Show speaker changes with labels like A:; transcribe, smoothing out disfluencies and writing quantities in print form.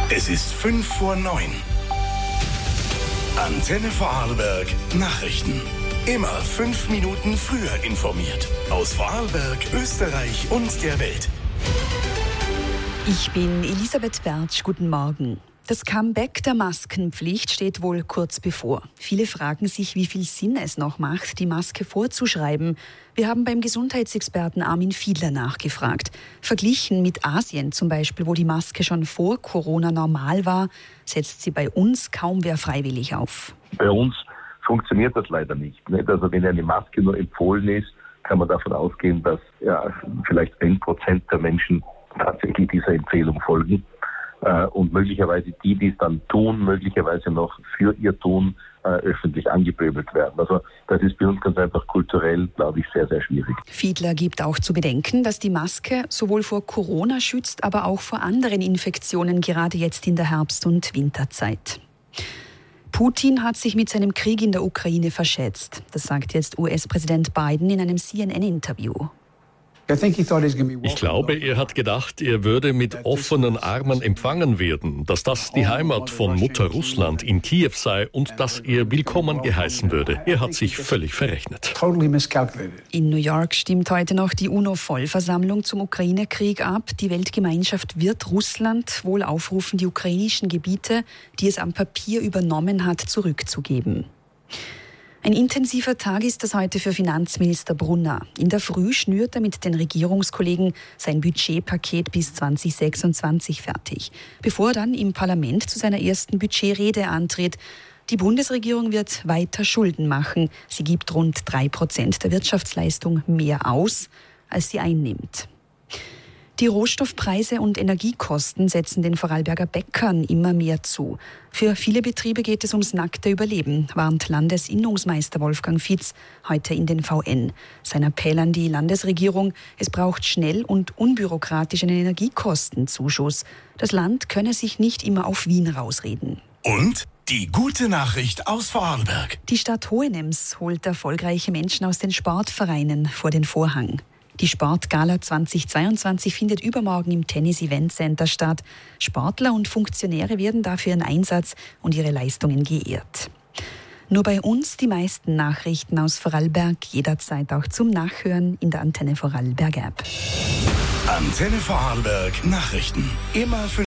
A: Es ist 5:05. Antenne Vorarlberg Nachrichten. Immer 5 Minuten früher informiert. Aus Vorarlberg, Österreich und der Welt.
B: Ich bin Elisabeth Bertsch. Guten Morgen. Das Comeback der Maskenpflicht steht wohl kurz bevor. Viele fragen sich, wie viel Sinn es noch macht, die Maske vorzuschreiben. Wir haben beim Gesundheitsexperten Armin Fiedler nachgefragt. Verglichen mit Asien zum Beispiel, wo die Maske schon vor Corona normal war, setzt sie bei uns kaum wer freiwillig auf.
C: Bei uns funktioniert das leider nicht. Also wenn eine Maske nur empfohlen ist, kann man davon ausgehen, dass vielleicht 1% der Menschen tatsächlich dieser Empfehlung folgen. Und möglicherweise die es dann tun, möglicherweise noch für ihr Tun öffentlich angepöbelt werden. Also das ist bei uns ganz einfach kulturell, glaube ich, sehr, sehr schwierig.
B: Fiedler gibt auch zu bedenken, dass die Maske sowohl vor Corona schützt, aber auch vor anderen Infektionen, gerade jetzt in der Herbst- und Winterzeit. Putin hat sich mit seinem Krieg in der Ukraine verschätzt. Das sagt jetzt US-Präsident Biden in einem CNN-Interview.
D: Ich glaube, er hat gedacht, er würde mit offenen Armen empfangen werden, dass das die Heimat von Mutter Russland in Kiew sei und dass er willkommen geheißen würde. Er hat sich völlig verrechnet.
B: In New York stimmt heute noch die UNO-Vollversammlung zum Ukraine-Krieg ab. Die Weltgemeinschaft wird Russland wohl aufrufen, die ukrainischen Gebiete, die es am Papier übernommen hat, zurückzugeben. Ein intensiver Tag ist das heute für Finanzminister Brunner. In der Früh schnürt er mit den Regierungskollegen sein Budgetpaket bis 2026 fertig, bevor er dann im Parlament zu seiner ersten Budgetrede antritt. Die Bundesregierung wird weiter Schulden machen. Sie gibt rund 3% der Wirtschaftsleistung mehr aus, als sie einnimmt. Die Rohstoffpreise und Energiekosten setzen den Vorarlberger Bäckern immer mehr zu. Für viele Betriebe geht es ums nackte Überleben, warnt Landesinnungsmeister Wolfgang Fitz heute in den VN. Sein Appell an die Landesregierung: Es braucht schnell und unbürokratisch einen Energiekostenzuschuss. Das Land könne sich nicht immer auf Wien rausreden.
A: Und die gute Nachricht aus Vorarlberg.
B: Die Stadt Hohenems holt erfolgreiche Menschen aus den Sportvereinen vor den Vorhang. Die Sportgala 2022 findet übermorgen im Tennis Event Center statt. Sportler und Funktionäre werden dafür ihren Einsatz und ihre Leistungen geehrt. Nur bei uns die meisten Nachrichten aus Vorarlberg, jederzeit auch zum Nachhören in der Antenne Vorarlberg App.
A: Antenne Vorarlberg Nachrichten. Immer für